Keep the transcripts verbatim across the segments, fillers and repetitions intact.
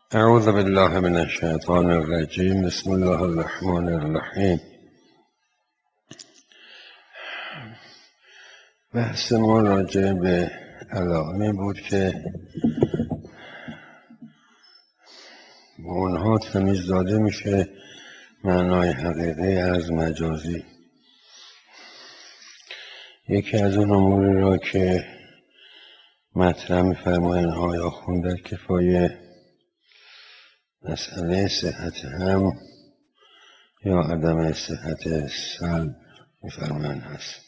اعوذ بالله من الشیطان الرجیم. بسم الله الرحمن الرحیم. بحث ما راجع به علائمی بود که با اونها تمیز داده میشه معنای حقیقی از مجازی. یکی از اون اموری را که مطرح می‌فرمایند آقای آخوند در کفایه، مسئله صحت هم یا عدم صحت سلب می‌فرمایند هست.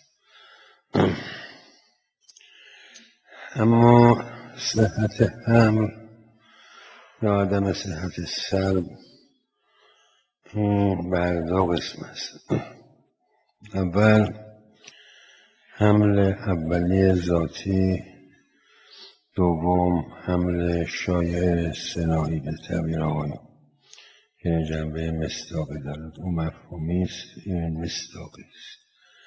اما صحت هم یا عدم صحت سلب این بر دو قسم است. اول حمل اولیه ذاتی، دوم حمل شایع صناعی به تعبیر آقایان که جنبه مصداقی دارد. اون مفهومی است، این مصداقی است.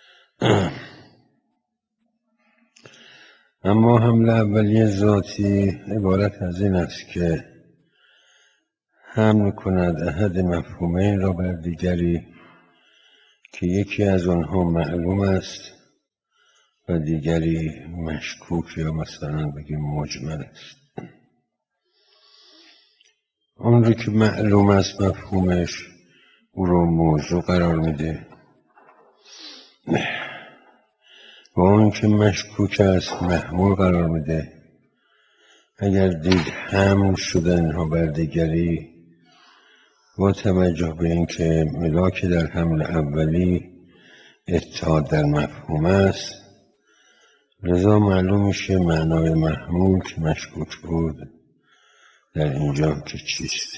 اما حمل اولیه ذاتی عبارت از این است که حمل کند احد مفهومین را بر دیگری که یکی از آنها معلوم است و دیگری مشکوک یا مثلا بگیم مجمل است. اون رو که معلوم است مفهومش او رو موضوع قرار میده و اون که مشکوک است محمول قرار میده. اگر دید حمل شده اینها بر دیگری با توجه به اینکه ملاک در حمل اولی اتحاد در مفهوم است، لذا معلوم میشه معنای محمول که مشکوک بود در اینجا که چیست.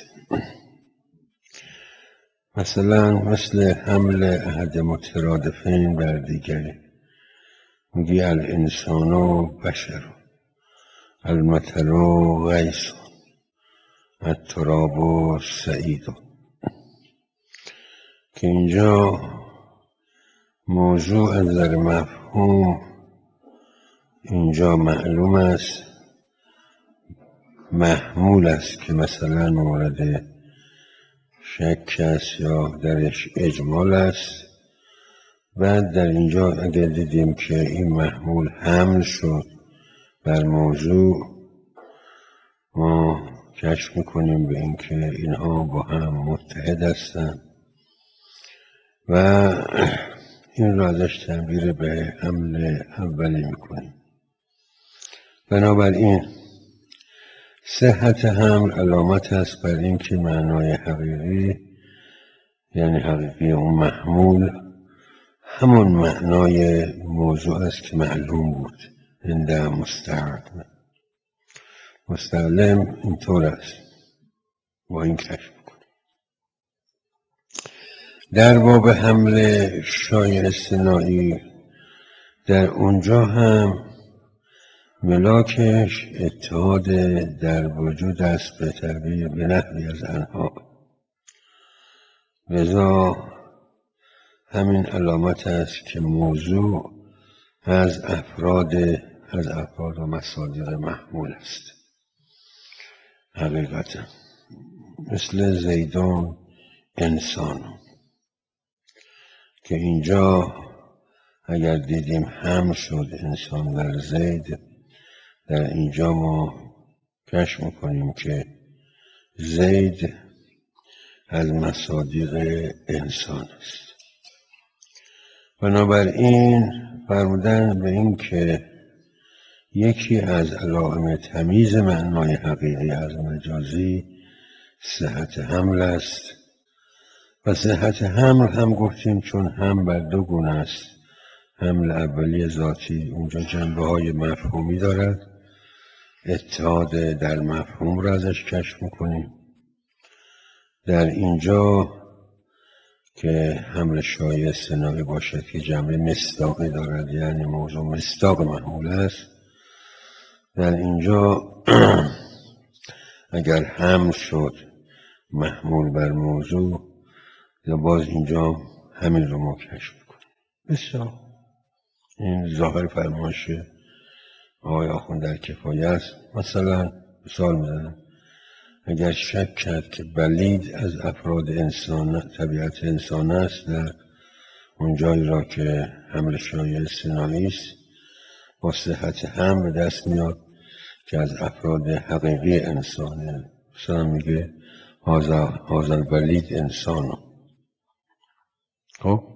مثلا مثل حمل احد مترادفین بر دیگری، میگی الانسان و بشر، المطر و غیث، التراب و سعید، که اینجا موضوع از نظر مفهوم اینجا معلوم است، محمول است که مثلا مورد شک است یا درش اجمال است. بعد در اینجا اگر دیدیم که این محمول حمل شد بر موضوع، ما کشف میکنیم به اینکه اینها با هم متحد هستند و این را ازش تعبیر به حمل اولی میکنیم. بنابراین صحت حمل علامت است بر اینکه معنای حقیقی، یعنی حقیقی اون محمول، همون معنای موضوع است که معلوم بود. عند مستعلم مستعلم اینطور است، با این کشف کنیم. در باب حمل شایع صناعی، در اونجا هم ملاکش اتحاد در وجود است به تعبیر به نحوی از آنها، لذا همین علامت است که موضوع از افراد از افراد و مصادیق محمول است. حقیقتا مثل زیدان انسان، که اینجا اگر دیدیم حمل شد انسان بر زید، در اینجا ما کشف میکنیم که زید از مصادیق انسان است. بنابراین فرمودن به این که یکی از علائم تمیز معنای حقیقی از مجازی صحت حمل است. و صحت حمل هم گفتیم چون هم بر دو گونه است. حمل اولی ذاتی اونجا جنبه های مفهومی دارد، اتحاد در مفهوم را ازش کشف میکنیم. در اینجا که حمل شایع صناعی باشد که جنبه مصداقی دارد، یعنی موضوع مصداق محمول است، در اینجا اگر حمل شد محمول بر موضوع، یا باز اینجا همین رو ما کشف کنیم. بسیار این ظاهر فرمایش آقای آخوند در کفایه است. مثلا مثال میزنم، اگر شک کرد که بلید از افراد انسان طبیعت انسان است، در اون جایی را که حمل شایع اصطناعی است با صحت هم به دست میاد که از افراد حقیقی انسانه. مثلا میگه هذا البلید انسان. خب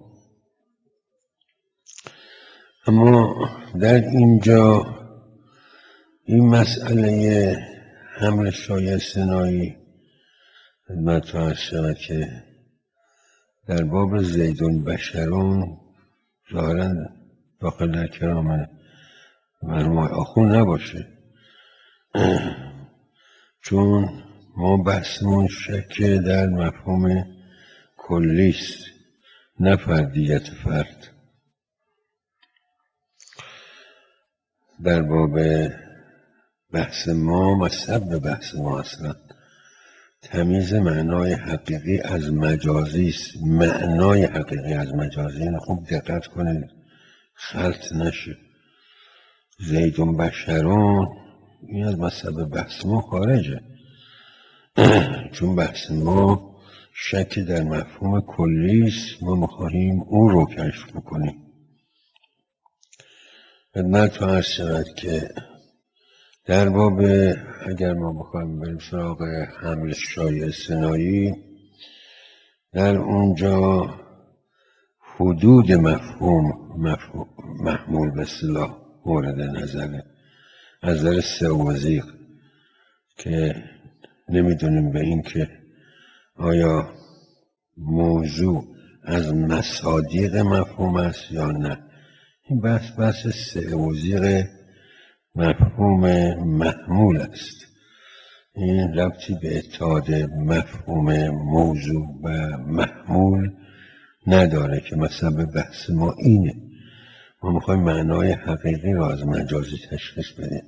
اما در اینجا این مسئله حمل شایع اصطناعی خدمت عرض شود که در باب زیدون بشرون ظاهرا داخل در کرام مرحوم آخوند نباشه، چون ما بحثمون شک در مفهوم کلیست نه فردیت فرد. در باب بحث ما مصب بحث ما اصلا تمیز معنای حقیقی از مجازی است. معنای حقیقی از مجازی، این خوب دقت کنید خلط نشه. زیدون بشرون این از مصب بحث ما خارجه، چون بحث ما شک در مفهوم کلی است. ما میخواهیم او رو کشف بکنیم. خدمت عرض شود که در باب اگر ما بخوایم بریم سراغ حمل شایع اصطناعی، در اونجا حدود مفهوم, مفهوم محمول به اصطلاح مورد نظره از نظر سوازیق، که نمیدونیم به این که آیا موضوع از مصادیق مفهوم است یا نه. این بحث بحث سوازیق مفهوم محمول است. این ربطی به اتحاد مفهوم موضوع و محمول نداره که مثلا به بحث ما اینه. ما میخوایم معنای حقیقی رو از مجازی تشخیص بدیم،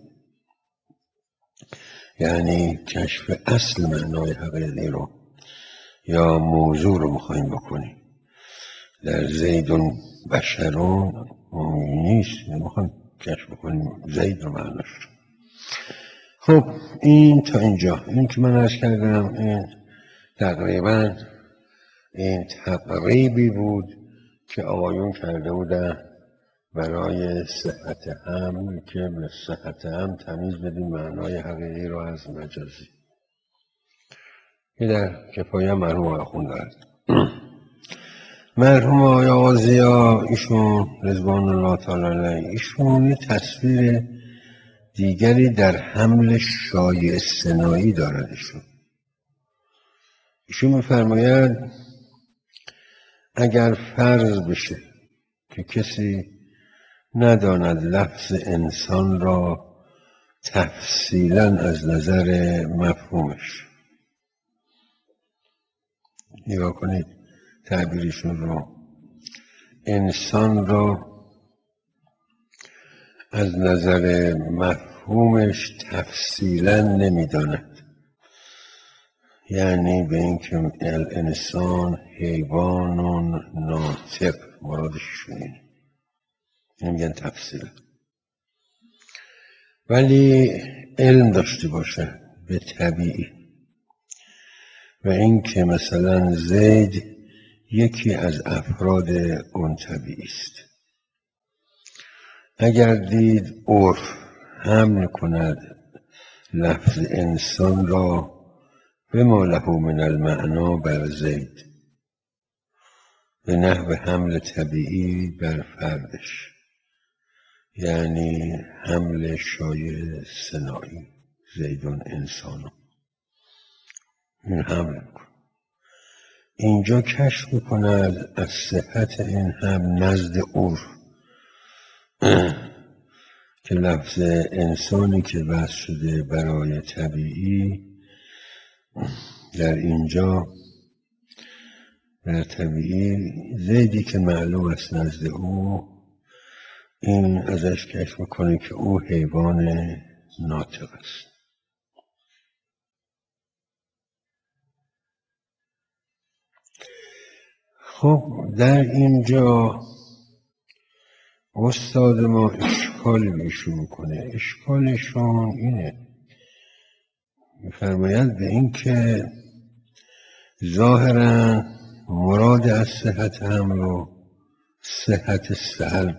یعنی کشف اصل معنای حقیقی رو یا موضوع رو میخوایم بکنیم. در زیدون بشرون نیست، میخوایم کشف بکنیم زید رو معناش رو. خب این تا اینجا، این که من عرض کردم این تقریبا این تقریبی بود که آقایون کرده بودن برای صحت هم، که به صحت هم تمیز بدیم معنای حقیقی رو از مجازی. که در کفایه مرحوم آخوند دارد. مرحوم آقای آغازیا ایشون رضوان الله تعالی علیه، ایشون یه تصویر دیگری در حمل شایع اصطناعی دارد. ایشون ایشون میفرماید اگر فرض بشه که کسی نداند لفظ انسان را تفصیلا از نظر مفهومش، نگاه کنید تعبیرشون رو، انسان را از نظر مفهومش تفصیلا نمیداند، یعنی به این که الانسان حیوان ناطق مرادشون اینه، نمیگن تفصیلا، ولی علم داشته باشه به طبیعی و این که مثلا زید یکی از افراد اون طبیعی است. اگر دید عرف حمل کند لفظ انسان را به ما له من المعنا بر زید به نحو حمل طبیعی بر فردش، یعنی حمل شایع صناعی زیدون انسانو، این حمل میکن. اینجا کشف میکند از صحت این هم نزد عرف که لفظ انسانی که وضع شده برای طبیعی در اینجا در طبیعی زیدی که معلوم است نزد او، این ازش کشف میکنه که او حیوان ناطق است. خب در اینجا استاد ما اشکال بیشون میکنه. اشکالشون اینه میفرماید به این که ظاهرا مراد از صحت حمل و صحت سلب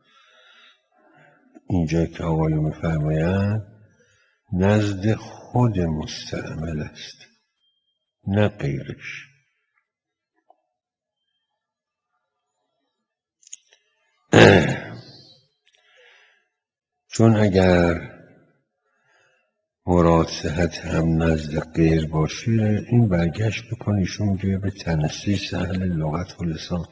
اینجا که آقایون میفرمایند نزد خود مستعمل است نه غیرش. چون اگر مراد صحت هم نزد غیر باشه این برگشت بکن ایشون میگه به تنسیس اهل لغت و لسان.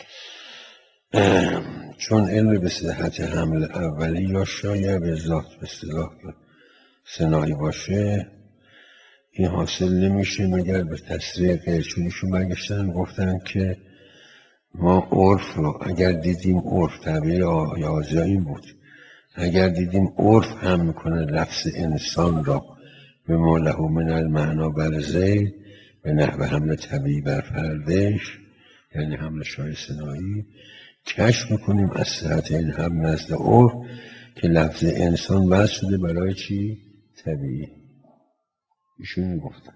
چون علم به صحت حمل اولی یا شاید به ذات به اصطلاح صناعی باشه این حاصل نمیشه مگر به تسریع غیر. چون ایشون برگشتن گفتن که ما عرف رو اگر دیدیم عرف طبیعی آیازی این بود اگر دیدیم عرف هم میکنه لفظ انسان را به ما له من المعنا بر زید به نحو حمل طبیعی بر فردش یعنی حمل شای صناعی کشف میکنیم از صحت این هم نزد عرف که لفظ انسان وضع شده برای چی؟ طبیعی. ایشون میگفتن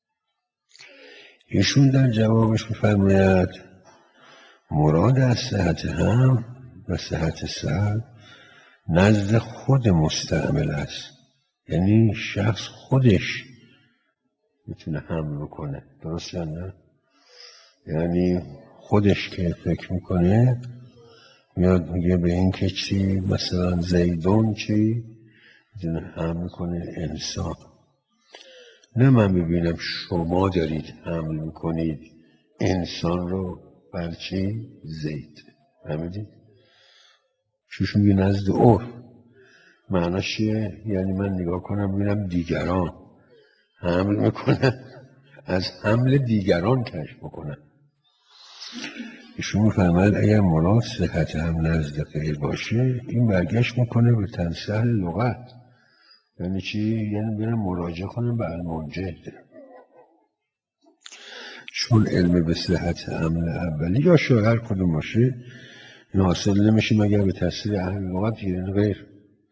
ایشون در جوابش میفرماید مراد از صحت هم و صحت سر نزد خود مستعمل است یعنی شخص خودش میتونه حمل بکنه. درست یا نه؟ یعنی خودش که فکر میکنه میاد میگه به این که چی مثلا زیدون چی میتونه حمل کنه انسان. نه من ببینم شما دارید حمل میکنید انسان رو بر چی؟ زید. فهمیدید؟ چوش میگه نزد عرف معناش چیه؟ یعنی من نگاه کنم ببینم دیگران حمل میکنن از حمل دیگران کشف بکنن. ایشون میفرماید اگر مراد صحت هم نزد غیر باشه این برگشت میکنه به تنسیح لغت. یعنی چی؟ یعنی برم مراجعه کنم به المنجد. چون علم به صحت حمل اولی یا شاید هر کدوم باشه این حاصل نمیشه مگر به تاثیر اهل لغت یعنی غیر.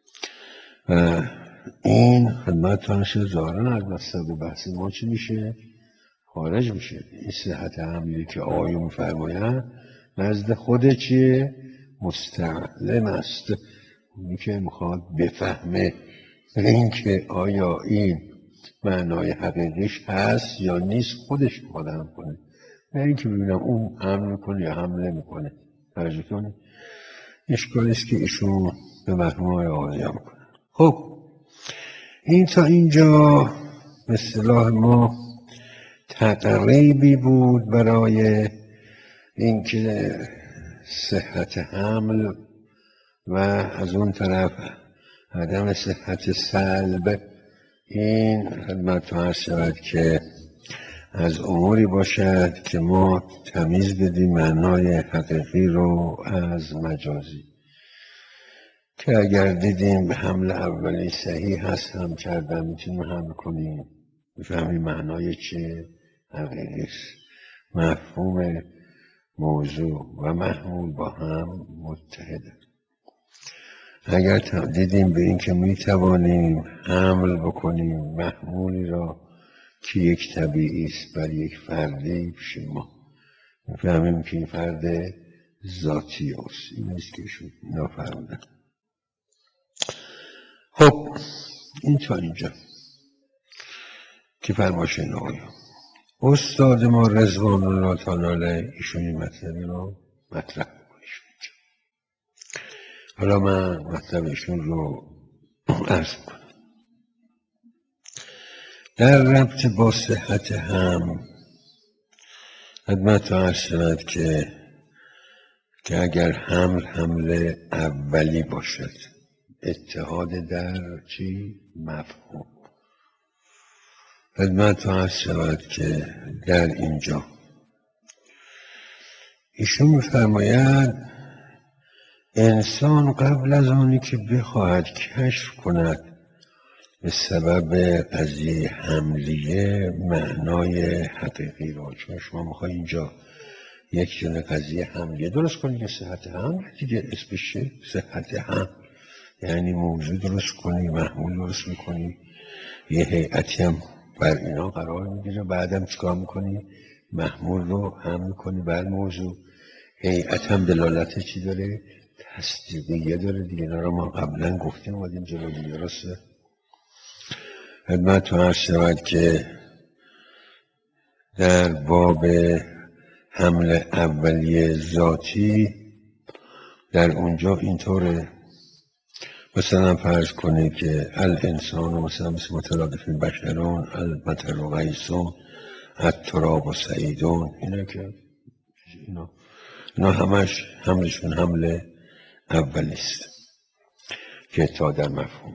این خدمتتان شد ظاهرا از مصدر بحث ما چی میشه؟ خارج میشه. این صحت حملی که آقایون میفرمایند نزد خود چیه؟ مستعلم است. اونی که میخواد بفهمه این که آیا این معنای حقیقیش هست یا نیست خودش میخواد هم کنه نه اینکه ببینم اون حمل میکنه یا حمله میکنه. توجه کنه اشکالی است که ایشون به مرحوم آقایی هم کنه. خب این تا اینجا به اصطلاح ما تقریبی بود برای اینکه صحت حمل و از اون طرف عدم صحت سلب این خدمت عرض شود که از اموری باشد که ما تمیز بدیم معنای حقیقی رو از مجازی که اگر دیدیم به حمل اولی صحیح هست هم کردن میتونیم حمل کنیم بفهمیم معنای چه حقیقی است. مفهوم موضوع و محمول با هم متحده. اگر دیدیم به این که میتوانیم حمل بکنیم محمولی را که یک طبیعی است بر یک فردی پیش ما میفهمیم که این فرد ذاتی است. این است که ایشون اینا فرمودن. خب این تا اینجا که فرماشین آقایان استاد ما رضوان الله تعالی ایشون این مطلب رو مطرح بکنیشون. حالا من مطلب ایشون رو عرض کنم. در ربط با صحت هم خدمت عرض شود که که اگر حمل حمل اولی باشد اتحاد در چی؟ مفهوم. خدمت عرض شود که در اینجا ایشون میفرماید انسان قبل از آنی که بخواهد کشف کند به سبب قضیه حملیه معنای حقیقی را چون شما میخوای اینجا یک جنه قضیه حملیه درست کنی که صحت حمل دیگه اسمش صحت حمل یعنی موضوع درست کنی محمول درست میکنی یه هیئتی هم بر اینا قرار میگیره. بعدم چیکار میکنی؟ محمول رو هم میکنی بر موضوع. هیئت هم دلالت چی داره؟ تصدیقیه داره دیگه. اینا رو ما قبلا گفتیم اومدیم جلو دیگه. درسته؟ خدمت تو عرض شود که در باب حمل اولیه ذاتی در اونجا اینطوره، مثلا فرض کنه که الانسان و مثلا مثل مترادف بشرون المطر و غیثون التراب و سعیدون، اینا که اینا, اینا همش حملشون حمل اولی است که تا در مفهوم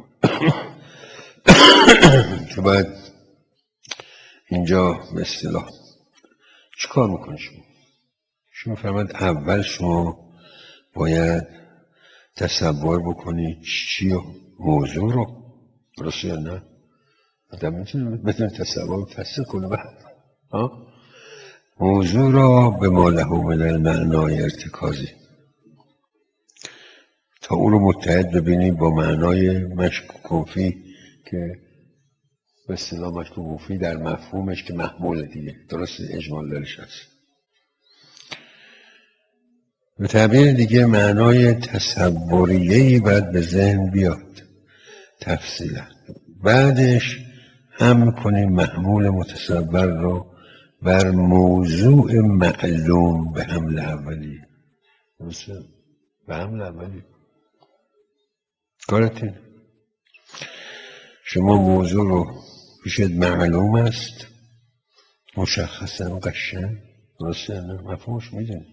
که باید اینجا به اصطلاح چیکار میکنه شما؟ شما فرمد اول شما باید تصور بکنی چی و موضوع رو. درسته یا نه؟ آدم میتونه بدون تصور تصدیق کنه بعد موضوع را به ما له من المعنای ارتکازی، تا اون رو متحد ببینیم با معنای مشکوکوفی که به اصطلاح مشکوکوفی در مفهومش که محمول دیگه. درست اجمال دارش هست. به تعبیر دیگه معنای تصوریهی باید به ذهن بیاد تفصیلا، بعدش هم میکنیم محمول متصور رو بر موضوع معلوم به حمل اولی. درسته؟ به حمل اولی کارتین شما موضوع رو پیشت معلوم است، مشخصا قشنگ. درسته؟ نه مفهومش میدونی.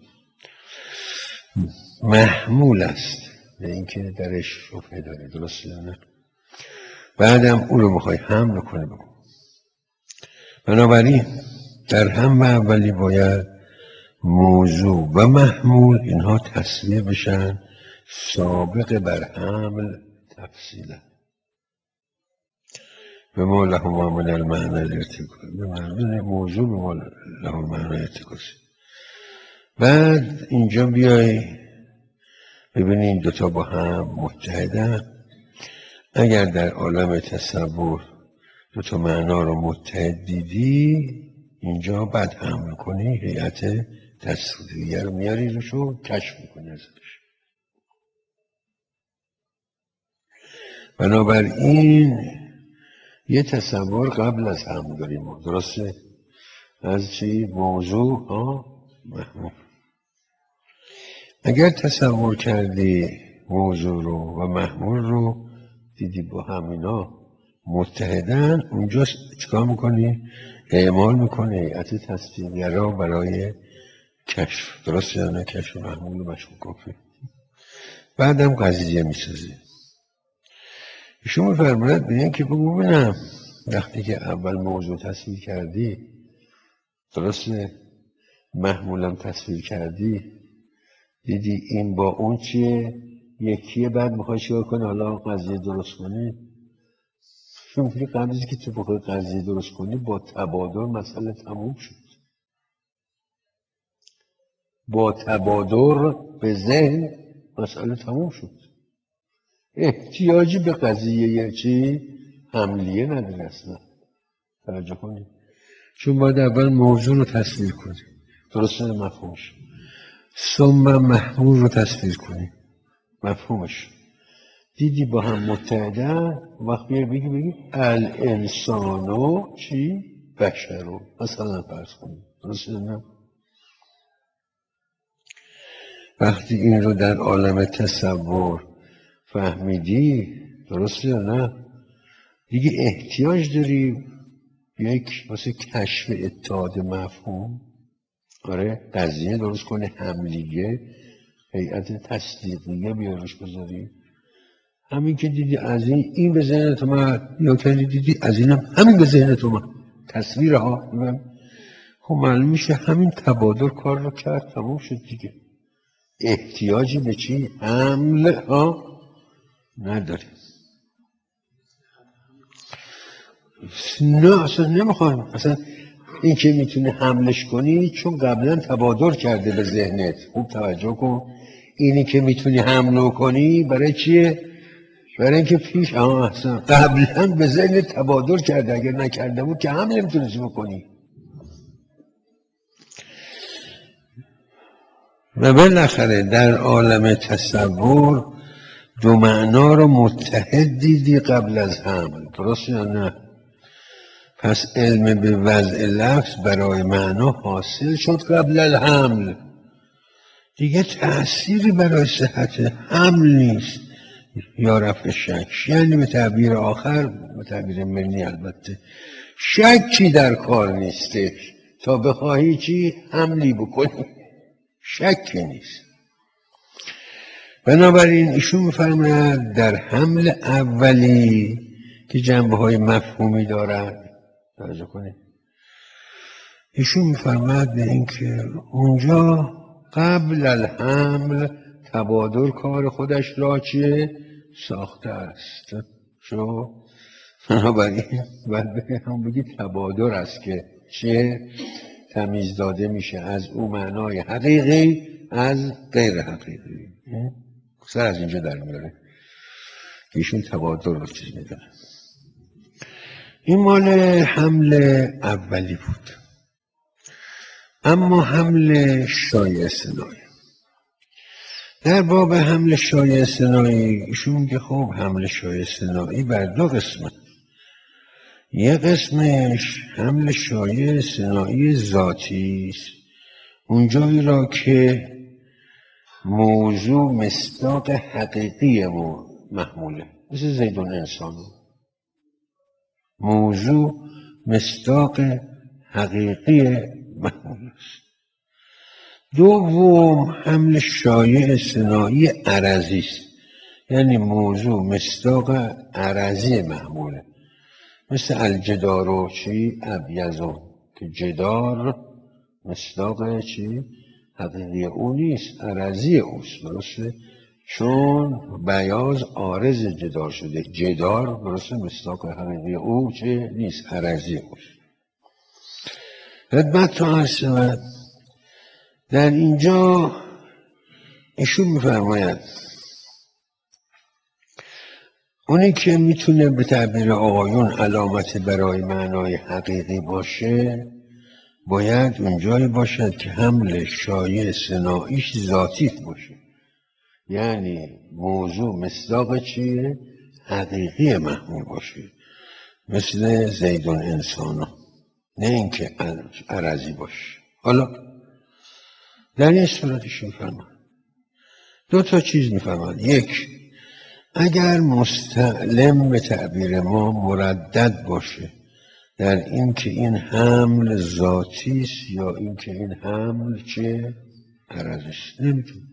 محمول است به اینکه درش شبهه داره. درسته؟ نه بعدم اون رو میخوای حمل کنه بکن. بنابراین در حمل اولی باید موضوع و محمول اینها تصویه بشن سابق بر حمل تفصیلا به ما له من المعنی الارتکازی، موضوع به ما له المعنی الارتکازی. بعد اینجا بیای ببینیم دوتا با هم متحدن. اگر در عالم تصور دوتا معنا رو متحد دیدی، اینجا بعد حمل کنی هیئت تصویریه رو میاری روش و کشف میکنی ازش. بنابراین یه تصور قبل از هم داریم. درسته؟ از چی؟ موضوع ها محمول. اگر تصور کردی موضوع رو و محمول رو دیدی با همینا متحدن، اونجا چکار میکنی؟ اعمال میکنی هیئت تصدیقیه را برای کشف. درسته یا نه؟ کشف محمول و مشکوک. بعدم قضیه میسازی. ایشون میفرماید به این که بگو ببینم وقتی که اول موضوع تصویر کردی، درسته، محمولم تصویر کردی، دیدی این با اون چیه یکیه، بعد میخوای چیکار کنی حالا قضیه درست کنی. چون میگه قبل که تو بخوای قضیه درست کنی با تبادر مسئله تموم شد. با تبادر به ذهن مسئله تموم شد. احتیاجی به قضیه چی حملیه نداری اصلا. توجه کنی چون باید اول موضوع رو تصویر کنی. درسته؟ مفهومش. ثم محمول رو تصویر کنی. مفهومش. دیدی با هم متحدن، وقت بیای بگی بگی الانسانو چی؟ بشرو مثلا فرض کنی. درسته نه؟ وقتی این رو در عالم تصور فهمیدی، درسته یا نه؟ دیگه احتیاج داری یک واسه کشف اتحاد مفهوم، آره، قضیه درست کنه، حملیه، هیئت تصدیقیه بیارش بذاری. همین که دیدی از این این به ذهنت اومد، یا که دیدی از اینم همین به ذهنت اومد، تصویر ها، خب معلوم میشه همین تبادر کار رو کرد، تموم شد دیگه. احتیاجی به چی؟ حمل ها نداری. نه اصلا نمیخوایم. اصلا این که میتونی حملش کنی چون قبلا تبادر کرده به ذهنت. خوب توجه کن، اینی که میتونی حمله کنی برای چیه؟ برای اینکه پیش آه احسن قبلا به ذهن تبادر کرده، اگر نکرده بود که حمل نمیتونستی بکنی. و بالاخره در عالم تصور دو معنا رو متحد دیدی قبل از حمل، درست یا نه؟ پس علم به وضع لفظ برای معنا حاصل شد قبل الحمل، دیگه تأثیری برای صحت حمل نیست یا رفع شک. یعنی به تعبیر آخر، به تعبیر منی البته، شکی در کار نیستش تا بخواهی چی حملی بکنی، شکی نیست. بنابراین ایشون میفرماید در حمل اولی که جنبه های مفهومی دارد، توجه کنید، ایشون میفرماید به این که اونجا قبل الحمل تبادر کار خودش را چیه؟ ساخته است. شو بنابراین باید به هم بگی تبادر است که چیه؟ تمیز داده میشه از اون معنای حقیقی از غیر حقیقی. سر از اینجا در میاره ایشون تبادر رو چیز میدونه. این مال حمل اولی بود. اما حمل شایع اصطناعی، در باب حمل شایع اصطناعی ایشون میگه خب حمل شایع اصطناعی بر دو قسمه. یه قسمش حمل شایع اصطناعی ذاتی است، اونجایی را که موضوع مصداق حقیقی محموله، مثل زیدون انسان، موضوع مصداق حقیقی محمول است. دوم حمل شایع اصطناعی عرضی است، یعنی موضوع مصداق عرضی محموله، مثل الجدار و چی ابیضون، که جدار مصداق چی حقیقی او نیست، عرضی اوست، درسته؟ چون بیاض عارض جدار شده، جدار درسته مصداق حقیقی او چه نیست، عرضی اوست. خدمت تو عرض شود در اینجا ایشون میفرماید اونی که میتونه به تعبیر آقایون علامت برای معنای حقیقی باشه باید اونجایی باشد که حمل شایع صناعیش ذاتی باشه، یعنی موضوع مصداق چیه؟ حقیقی محمول باشه، مثل زیدون انسانو، نه اینکه عرضی باشه. حالا در این صورتش میفرمان دو تا چیز میفرمان. یک، اگر مستعلم به تعبیر ما مردد باشه در این که این حمل ذاتی است یا این که این حمل چه عرضی است، نمیتونه،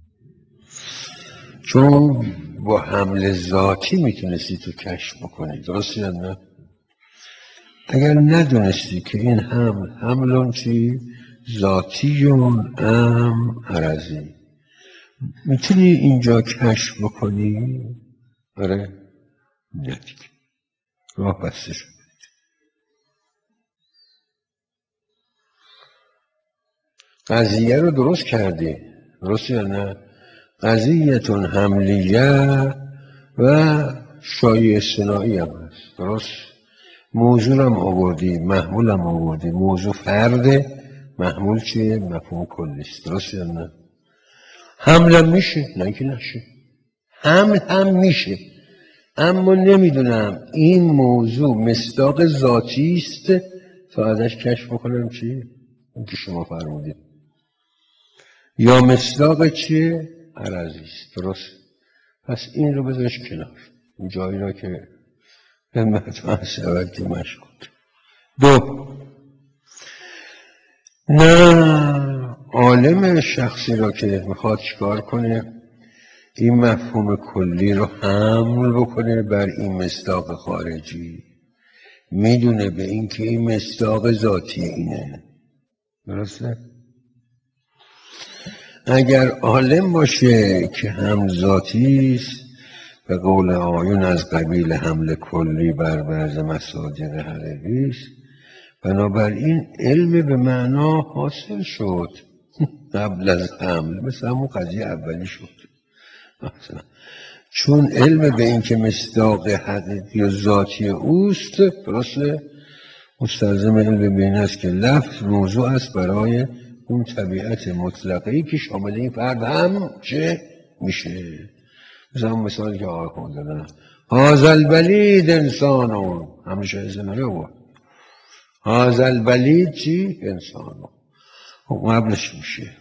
چون با حمل ذاتی میتونستی تو کشف بکنی، درسته یا نه؟ اگر ندونستی که این حمل حملون چی ذاتیون ام عرضی، میتونی اینجا کشف بکنی؟ آره نه، راه بسته شد. قضیه رو درست کردی، درست یا نه؟ قضیهتون حملیه و شایع اصطناعی هم هست، درست؟ موضوع هم آوردی، محمول هم آوردی، موضوع فرده، محمول چیه؟ مفهوم کلیست، درست یا نه؟ حمل هم میشه، نه اینکه نشه، حمل هم میشه، اما نمیدونم این موضوع مصداق ذاتی است تا ازش کشف بکنم چی؟ اون که شما فرمودید، یا مصداق چیه؟ عرضی است، درست؟ پس این رو بذارش کنار، این جایی را که به مطمئن شود که مشکوک. دو، نه عالم شخصی را که میخواد چیکار کنه این مفهوم کلی رو حمل بکنه بر این مصداق خارجی، میدونه به این که این مصداق ذاتی اینه، درسته؟ اگر عالم باشه که هم ذاتی است به قول آیون از قبیل حمل کلی بر بعض مصادیق حقیقی است، بنابراین علم به معنا حاصل شد قبل از حمل، مثل همون قضیه اولی شد. مثلا چون علم به این که مصداق حقیقی و ذاتی اوست، درسته، مستلزم علم به این است که لفظ موضوع است برای اون طبیعت مطلقه‌ای که شامل این فرد هم چه میشه. مثلا مثالی که آقای خود دادن، هذا البلید انسانون، همیشه ازناره بود، هذا البلید چی؟ انسانون. خب قبلش میشه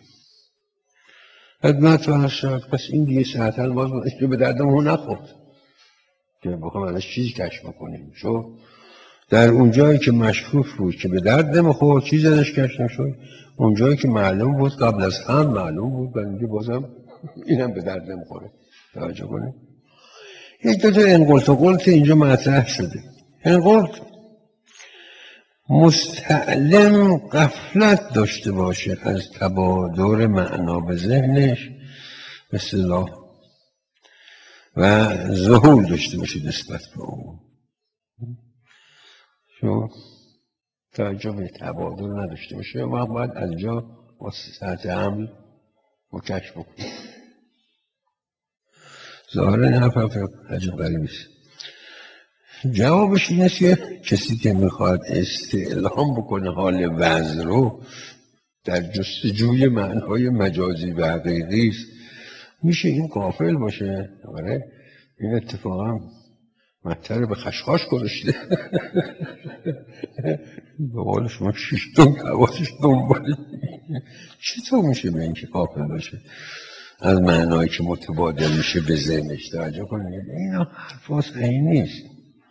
خدمت و شد. پس این دیگه ساعتا باز که به دردمون نخورد که بخوام ازش چیزی کشف بکنیم. شو در اون جایی که مشکوک بود که به درد نمیخورد چیزی ازش کشف نشد، اون جایی که معلوم بود قبل از هم معلوم بود، برای اینکه بازم اینم به درد نمیخوره. توجه کنید یک دو تا انقلت و قلت اینجا مطرح شده. انقلت مستعلم غفلت داشته باشه از تبادر معنا به ذهنش به اصطلاح و ذهول داشته باشه نسبت به اون، چون توجه به تبادر نداشته باشه و باید از جا با سطح حمل مکش بکنه. ظاهر این حرف حرف عجب غریبیست. جوابش این است که کسی که میخواد استعلام بکنه حال وضع رو در جستجوی معنای مجازی و حقیقی است، میشه این غافل باشه. آره این اتفاقا مطر به خشخاش گذاشته به قول شما شیشتون حواسش دنبالی. چطور میشه به این که غافل باشه از معنایی که متبادل میشه به ذهنش؟ توجه کنید اینا حرف صحیح نیست.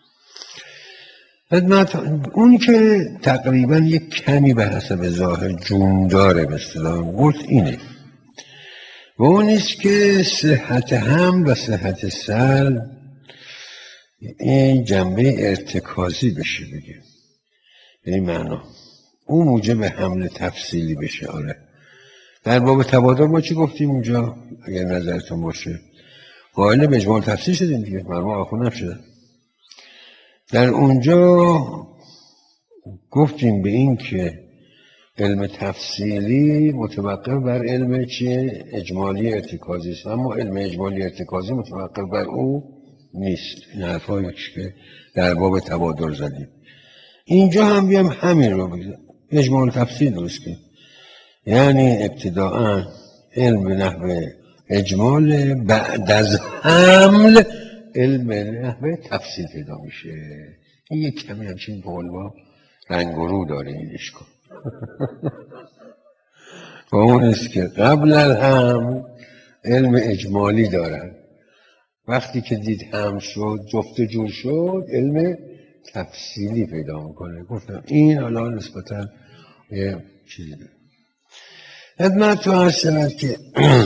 خدمت اون که تقریبا یک کمی به حسب ظاهر جون داره به اصطلاح قلت اینه و اون نیست که صحت هم و صحت سل این جنبه ارتکازی بشه بگه، یعنی معنا اون موجب حمل تفصیلی بشه. آره در باب تبادل ما چی گفتیم اونجا اگر نظرتون باشه؟ قائل به اجمال تفصیل شدیم دیگه، مرموم آخون نشده. در اونجا گفتیم به این که علم تفصیلی متوقف بر علم چیه؟ اجمالی ارتکازی است، اما علم اجمالی ارتکازی متوقف بر او نیست. این حرفایی که در باب تبادل زدیم اینجا هم بیام همین رو بگیم، اجمال تفصیل درست کنیم، یعنی ابتداعا علم به نحو اجمال، بعد از حمل علم به نحو تفصیل پیدا میشه. این یک کمی همچین بولوا رنگ و رو داره این اشکال و اون است که قبل هم علم اجمالی دارن، وقتی که دید هم شد جفت جور شد علم تفصیلی پیدا میکنه. گفتم این حالا نسبتا یه چیزی داره. خدمت تو هست شود که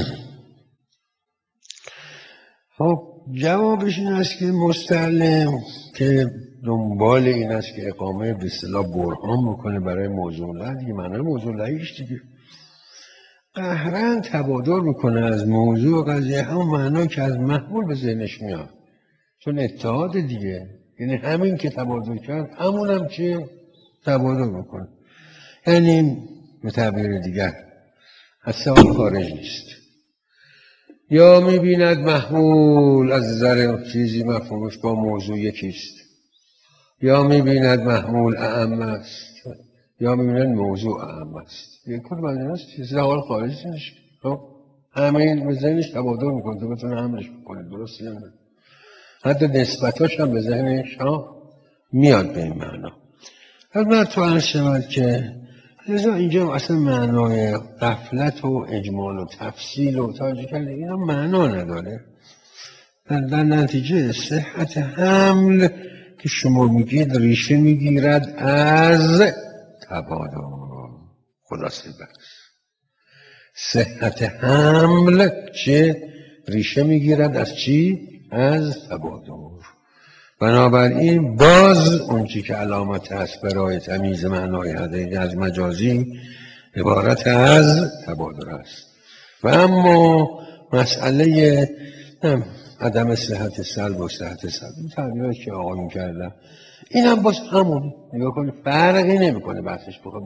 خب جوابش این است که مستعلم که دنبال این است که اقامه به اصطلاح برهان بکنه برای موضوع لعی دیگه، معنی موضوع لعیش دیگه قهرن تبادر میکنه از موضوع قضیه همون معنی که از محمول به ذهنش میاد، چون اتحاد دیگه، یعنی همین که تبادر کرد همون هم که تبادر میکنه، یعنی به تعبیر دیگر از سوال خارج نیست. یا میبیند محمول از نظر چیزی مفهومش با موضوع یکیست، یا میبیند محمول اعم است، یا میبیند موضوع اعم است. یک کل معنی است چیزی حال خارج نیست. خب همین به ذهنش تبادر میکنه تو بتونه حملش بکنه، درست یا نه؟ حتی نسبتاش هم به ذهنش ها میاد به این معنا. خدمت تو عرض شود که لذا اینجا اصلا معنای غفلت و اجمال و تفصیل و توجه کرده اینا معنا نداره. در نتیجه صحت حمل که شما میگید ریشه میگیرد از تبادر. خلاصه بس صحت حمل چه ریشه میگیرد از چی؟ از تبادر. بنابراین باز اون چی که علامت هست برای تمیز معنای حقیقی از مجازی عبارت از تبادر است. و اما مسئله عدم صحت سلب و صحت سلب این تعبیرات که آقایون کردن این هم باز همون نگاه کنید فرقی نمیکنه بحثش بخواد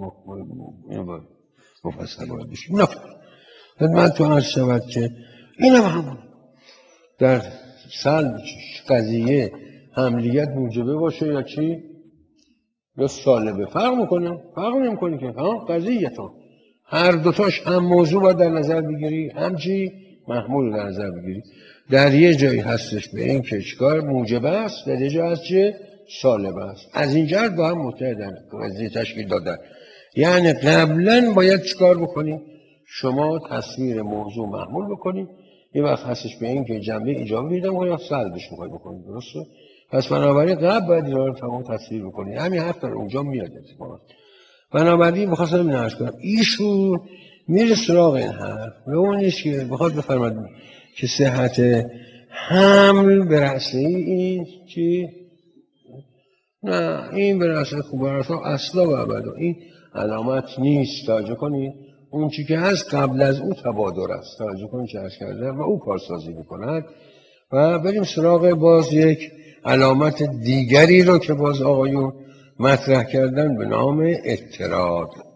مفصل باید بشیم. نه خدمت تو عرض شود که این هم همون در سلب قضیه حملیت موجبه باشه یا چی؟ یا سالبه. فرق میکنه؟ فرق نمیکنه که ها قضیه ها هر دوتاش هم موضوع باید در نظر بگیری، هم چی؟ محمول در نظر بگیری. در یه جایی هستش به این که چیکار موجبه است، در یه جایی هست چه؟ سالبه است. از این جهت با هم متحدن، قضیه تشکیل دادن. یعنی قبلا باید چیکار بکنیم؟ شما تصویر موضوع محمول بکنید، یه وقت هستش به این که جنبه ایجابی پیدا کنید یا سلبش میخواید بکنید. درسته؟ پس بنابراین قبل باید اینا رو تمام تصویر بکنید. همین حرف در اونجا میاد اتفاقا. بنابراین می‌خواستم اینو عرض کنم ایشون میره سراغ این حرف و اون نیست که بخواد بفرماید که صحت حمل به رأسه این چی؟ نه این به رأسه خوب رأسه اصلا و ابدا این علامت نیست. توجه کنید اون چی که هست قبل از او تبادر است. توجه کنید چه عرض کردم و او کارسازی میکند. و بریم سراغ باز یک علامت دیگری رو که باز آقایون مطرح کردن به نام اضطراد.